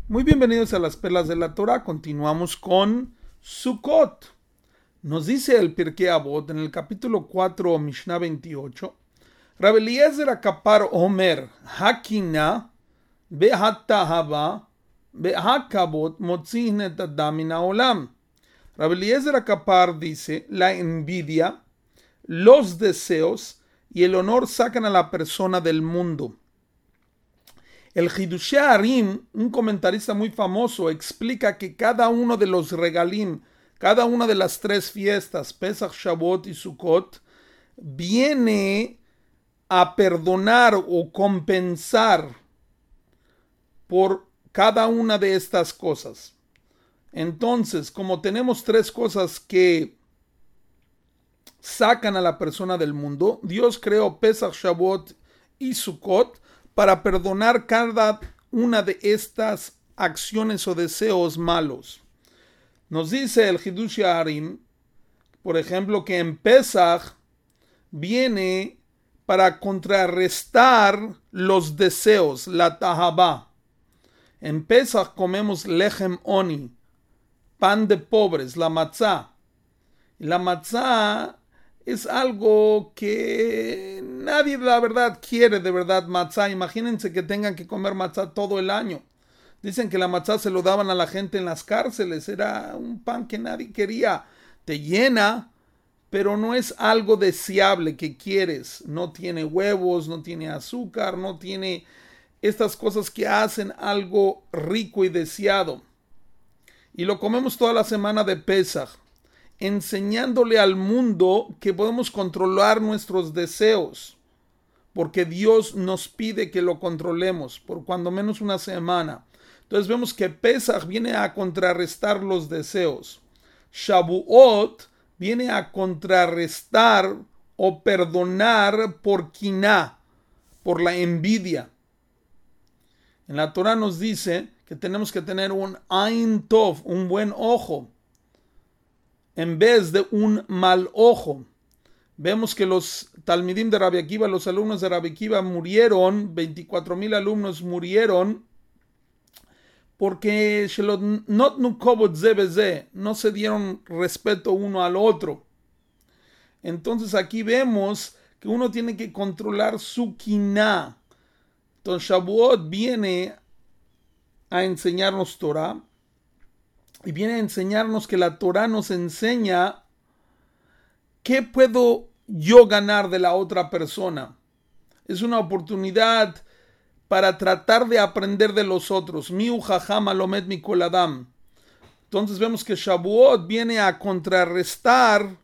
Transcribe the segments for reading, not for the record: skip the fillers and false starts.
Muy bienvenidos a las Perlas de la Torah. Continuamos con Sukkot. Nos dice el Pirkei Avot en el capítulo 4, Mishnah 28. Rabbi Eliezer Akapar Omer, Hakina, Behatahava, Behakabot, Motzin et Adam min haolam. Rabbi Eliezer Akapar dice, la envidia, los deseos y el honor sacan a la persona del mundo. El Hidushei Harim, un comentarista muy famoso, explica que cada uno de los regalim, cada una de las tres fiestas, Pesach, Shavuot y Sukkot, viene a perdonar o compensar por cada una de estas cosas. Entonces, como tenemos tres cosas que sacan a la persona del mundo, Dios creó Pesach, Shavuot y Sukkot para perdonar cada una de estas acciones o deseos malos. Nos dice el Hidushei Harim, por ejemplo, que en Pesach viene para contrarrestar los deseos, la tahabá. En Pesach comemos lechem oni, pan de pobres, la matzá. La matzá es algo que nadie la verdad quiere de verdad matzá. Imagínense que tengan que comer matzá todo el año. Dicen que la matzá se lo daban a la gente en las cárceles. Era un pan que nadie quería. Te llena, pero no es algo deseable que quieres. No tiene huevos, no tiene azúcar, no tiene estas cosas que hacen algo rico y deseado. Y lo comemos toda la semana de Pesach, enseñándole al mundo que podemos controlar nuestros deseos, porque Dios nos pide que lo controlemos por cuando menos una semana. Entonces vemos que Pesach viene a contrarrestar los deseos. Shavuot viene a contrarrestar o perdonar por quiná, por la envidia. En la Torah nos dice que tenemos que tener un Ain Tov, un buen ojo, en vez de un mal ojo. Vemos que los talmidim de Rabbi Akiva, los alumnos de Rabbi Akiva murieron, 24,000 alumnos murieron, porque no se dieron respeto uno al otro. Entonces aquí vemos que uno tiene que controlar su quiná. Entonces Shavuot viene a enseñarnos Torah, y viene a enseñarnos que la Torah nos enseña qué puedo yo ganar de la otra persona. Es una oportunidad para tratar de aprender de los otros. Miu jajam alomed mikol adam. Entonces vemos que Shavuot viene a contrarrestar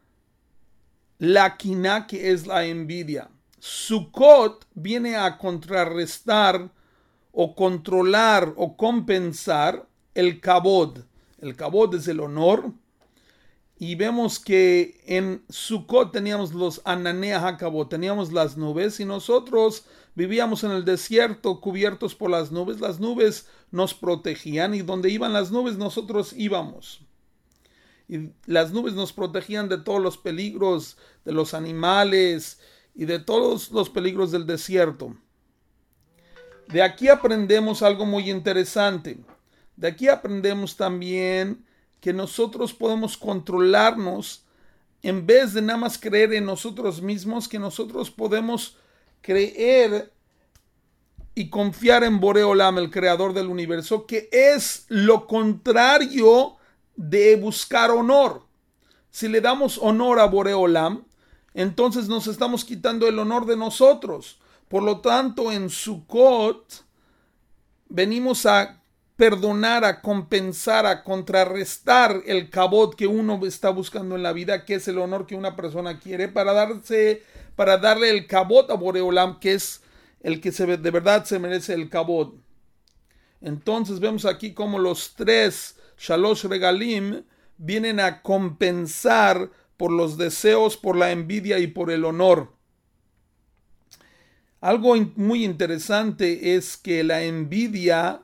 la quiná, que es la envidia. Sukkot viene a contrarrestar o controlar o compensar el kabod. El kabod es el honor. Y vemos que en Sukkot teníamos los ananea hakabot, teníamos las nubes, y nosotros vivíamos en el desierto cubiertos por las nubes. Las nubes nos protegían, y donde iban las nubes nosotros íbamos. Y las nubes nos protegían de todos los peligros, de los animales y de todos los peligros del desierto. De aquí aprendemos algo muy interesante. De aquí aprendemos también que nosotros podemos controlarnos en vez de nada más creer en nosotros mismos, que nosotros podemos creer y confiar en Borei Olam, el creador del universo, que es lo contrario de buscar honor. Si le damos honor a Borei Olam, entonces nos estamos quitando el honor de nosotros. Por lo tanto, en Sukkot venimos a perdonar, a compensar, a contrarrestar el kabod que uno está buscando en la vida, que es el honor que una persona quiere, para darle el kabod a Borei Olam, que es el que de verdad se merece el kabod. Entonces vemos aquí como los tres Shalosh Regalim vienen a compensar por los deseos, por la envidia y por el honor. Algo muy interesante es que la envidia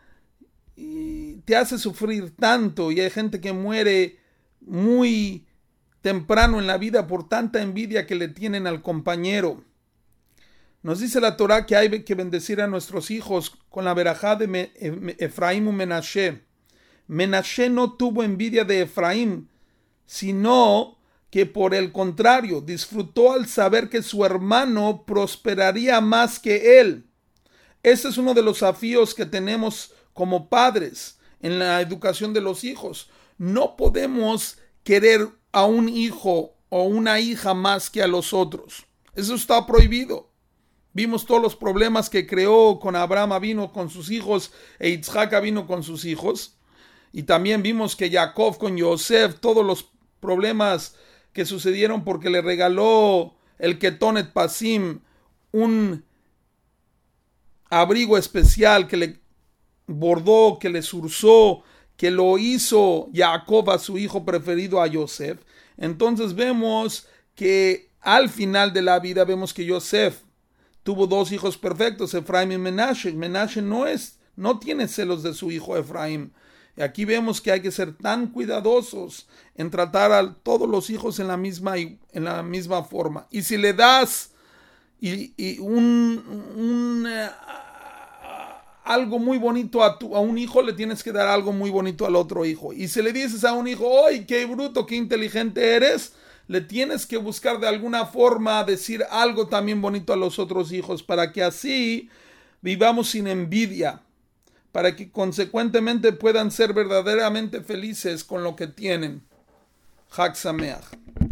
te hace sufrir tanto, y hay gente que muere muy temprano en la vida por tanta envidia que le tienen al compañero. Nos dice la Torah que hay que bendecir a nuestros hijos con la verajá de Efraín y Menashe. Menashe no tuvo envidia de Efraín, sino que por el contrario disfrutó al saber que su hermano prosperaría más que él. Este es uno de los desafíos que tenemos como padres en la educación de los hijos. No podemos querer a un hijo o una hija más que a los otros. Eso está prohibido. Vimos todos los problemas que creó con Abraham vino con sus hijos e Isaac vino con sus hijos. Y también vimos que Jacob con Yosef, todos los problemas que sucedieron porque le regaló el Ketonet Pasim, un abrigo especial que le bordó, que le zurzó, que lo hizo Jacob a su hijo preferido, a Yosef. Entonces vemos que al final de la vida vemos que Yosef tuvo dos hijos perfectos, Efraín y Menashe. Menashe no tiene celos de su hijo Efraín. Y aquí vemos que hay que ser tan cuidadosos en tratar a todos los hijos en la misma forma. Y si le das algo muy bonito a un hijo, le tienes que dar algo muy bonito al otro hijo. Y si le dices a un hijo, ¡ay, qué bruto, qué inteligente eres!, le tienes que buscar de alguna forma decir algo también bonito a los otros hijos, para que así vivamos sin envidia, para que consecuentemente puedan ser verdaderamente felices con lo que tienen. Chag Sameach.